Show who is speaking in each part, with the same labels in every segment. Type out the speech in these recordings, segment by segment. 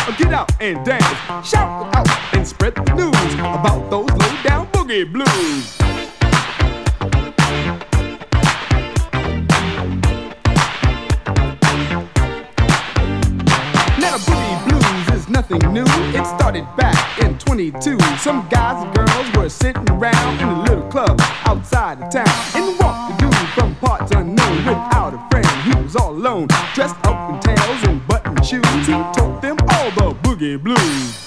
Speaker 1: Get out and dance, shout it out and spread the news about those low down boogie blues. Now the boogie blues is nothing new. It started back in 22. Some guys and girls were sitting around in a little club outside of town. And walked the dude from parts unknown without a friend. He was all alone, dressed up in tails and button shoes. He taught them all the boogie blues.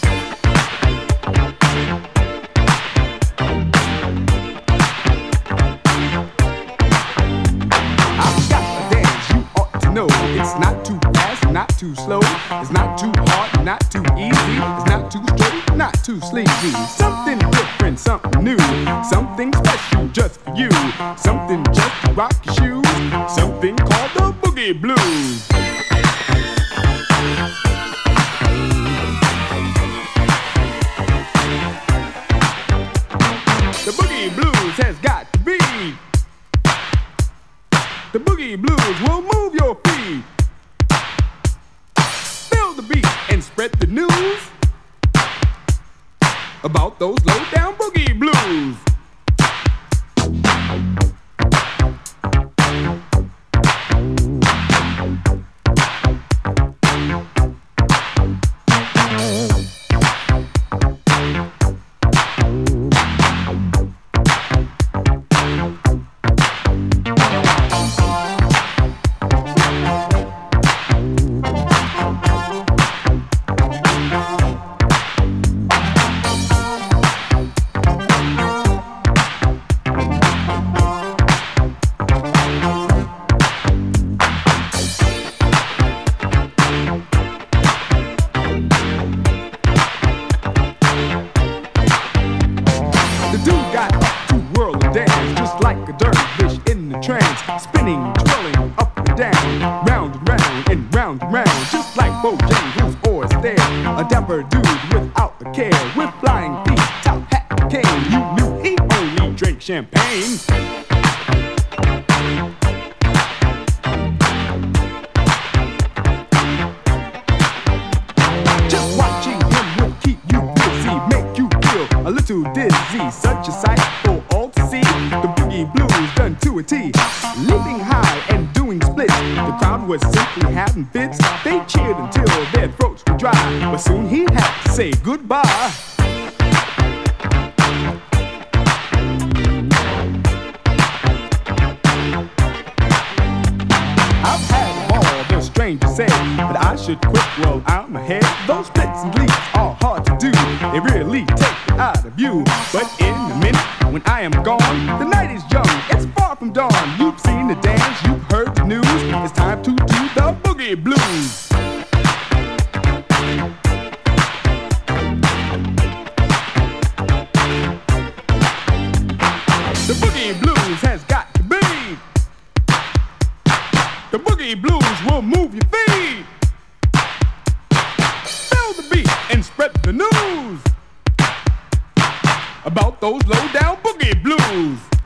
Speaker 1: I've got a dance you ought to know. It's not too fast, not too slow. It's not too hard, not too easy. It's not too straight, not too sleazy. Something different, something new. Something special just for you. Something just to rock your shoes. Something called the boogie blues. The boogie blues has got to be. The boogie blues will move your feet. Feel the beat and spread the news about those low down boogie blues. Spinning, twirling up and down, round and round and round and round, just like Bojangles or Astaire. A dapper dude without a care, with flying feet, top hat and cane. You knew he only drank champagne. Just watching him will keep you busy, make you feel a little dizzy. Such a sight for all to see. The boogie blues done to a T. Leaping high and doing splits. The crowd was simply having fits. They cheered until their throats were dry. But soon he'd have to say goodbye. I've had all the strangers say that I should quit while I'm ahead. Those splits and leaps are hard to do. They really take it out of you. But in a minute, when I am gone, the night is young, it's far from dawn. You've seen the dance, you've heard the news. It's time to do the boogie blues. The boogie blues has got to be. The boogie blues will move your feet. Feel the beat and spread the news about those low down boogie blues.